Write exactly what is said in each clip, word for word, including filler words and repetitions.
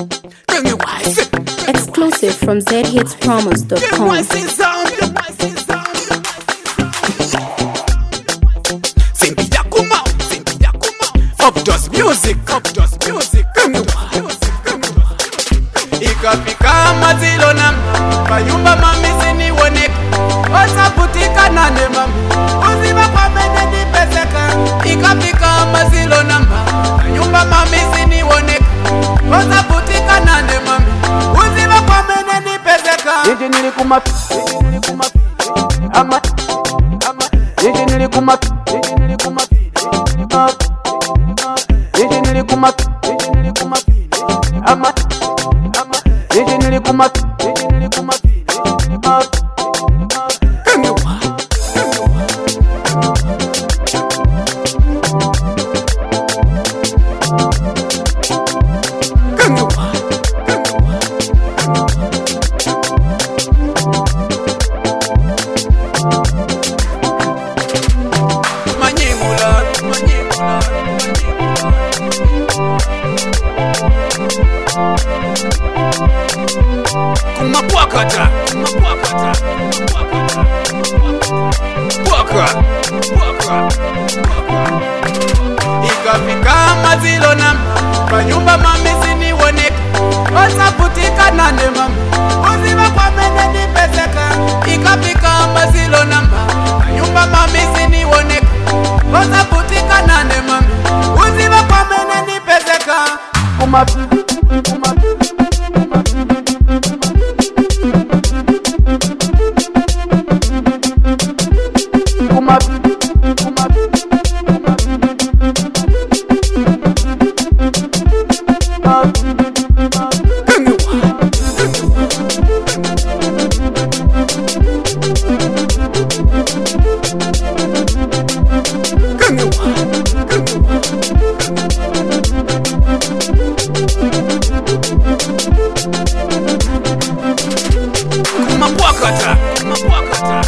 Exclusive from z hits promos dot com. Updust music, updust music. Ikafika mazilo na mayumba mamisi ni woneka. Osa putika na ne mami uziba kwa mene ni peseka. Ikafika mazilo na mayumba mamisi ni woneka. Osa putika na ne mami uziba kwa mene ni peseka. Niji nilikuma Niji nilikuma Ama Ama Niji nilikuma Niji nilikuma Niji nilikuma Niji nilikuma Ama Ama Niji nilikuma Niji nilikuma Kumapwakata, kumapwakata, kumapwakata, pwaka, pwaka, pwaka. Ikafika mazilo na mayumba mamisi ni woneka. Osa putika na ne mami uziba kwa mene ni peseka. Ikafika mazilo na mayumba mamisi ni woneka. Osa putika na ne mami uziba kwa mene ni peseka. Kumap, kumap, kumapwakata, kumapwakata,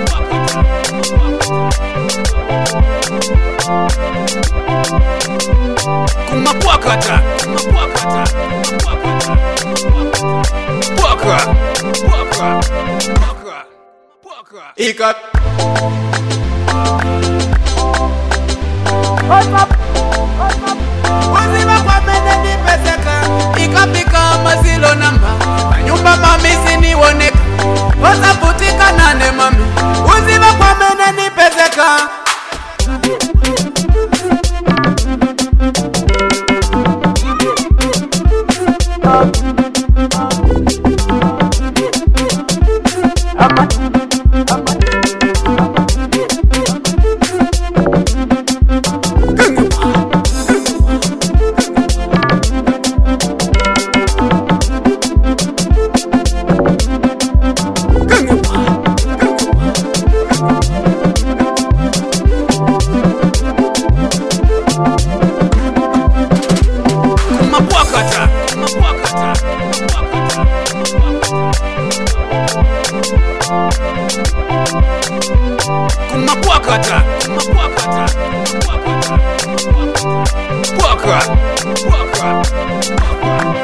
kumapwakata, kumapwakata, pwaka, pwaka, pwaka, pwaka. Ika uziba kwa mene ni peseka. Ikafika mazilo namba mayumba mamisi ni woneka. Osa putika na ne mami uziba kwa mene ni peseka. Kumapwakata, kumapwakata, kumapwakata, kumapwakata, pwaka, pwaka, pwaka.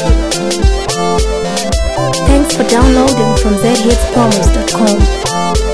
Thanks for downloading from z hits promos dot com.